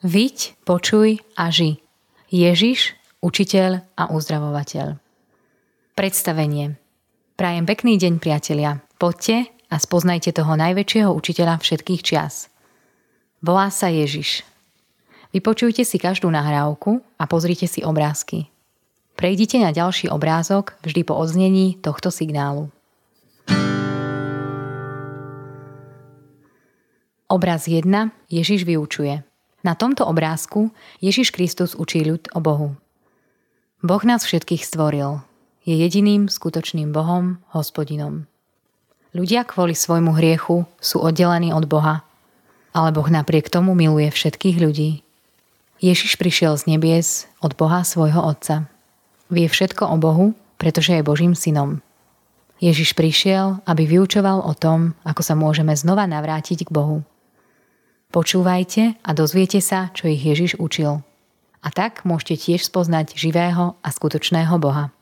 Viď, počuj a ži. Ježiš, učiteľ a uzdravovateľ. Predstavenie. Prajem pekný deň, priatelia. Poďte a spoznajte toho najväčšieho učiteľa všetkých čias. Volá sa Ježiš. Vypočujte si každú nahrávku a pozrite si obrázky. Prejdite na ďalší obrázok vždy po odznení tohto signálu. Obraz 1. Ježiš vyučuje. Na tomto obrázku Ježiš Kristus učí ľud o Bohu. Boh nás všetkých stvoril. Je jediným skutočným Bohom, Hospodinom. Ľudia kvôli svojmu hriechu sú oddelení od Boha, ale Boh napriek tomu miluje všetkých ľudí. Ježiš prišiel z nebies od Boha svojho Otca. Vie všetko o Bohu, pretože je Božím synom. Ježiš prišiel, aby vyučoval o tom, ako sa môžeme znova navrátiť k Bohu. Počúvajte a dozviete sa, čo ich Ježiš učil. A tak môžete tiež spoznať živého a skutočného Boha.